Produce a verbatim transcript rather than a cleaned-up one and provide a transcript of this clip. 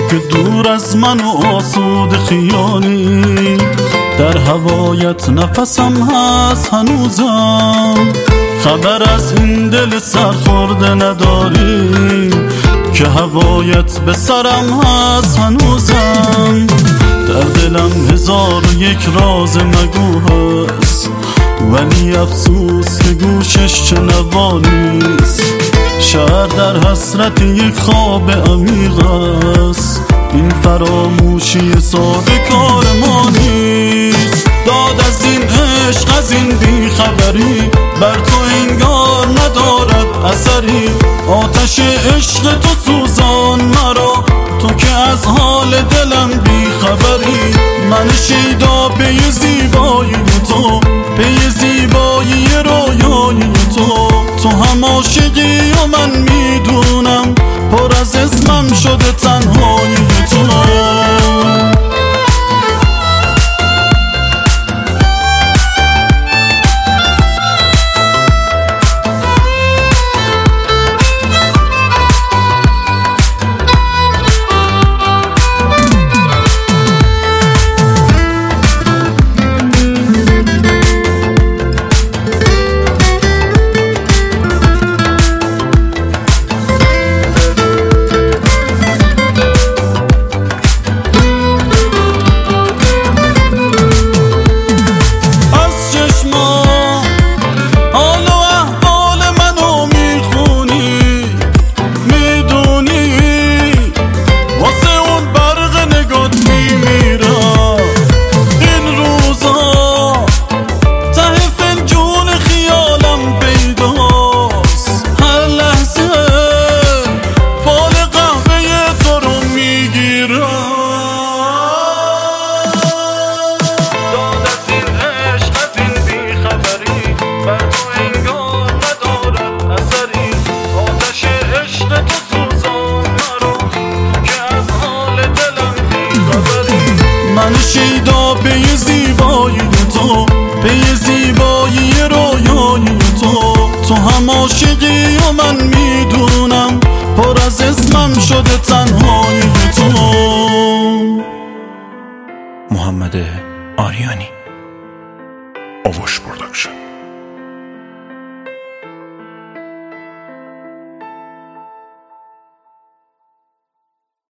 که دور از من و آسود خیالی، در هوایت نفسم هست هنوزم. خبر از این دل سرخورده نداری که هوایت به سرم هست هنوزم. در دلم هزار و یک راز مگو هست، ولی افسوس که گوشش شنوا نیست. شهر در حسرت یک خواب عمیق است، این فراموشی ساده کار ما نیست. داد از این عشق از این بیخبری بر تو انگار ندارد اثری. آتش عشق تو سوزان مرا، تو که از حال دلم بیخبری. من شیدا پی زیبایی تو، پی زیبایی رویایی تو. تو هم عاشقی و من میدونم، پر از اسمم شده تنهایی تو.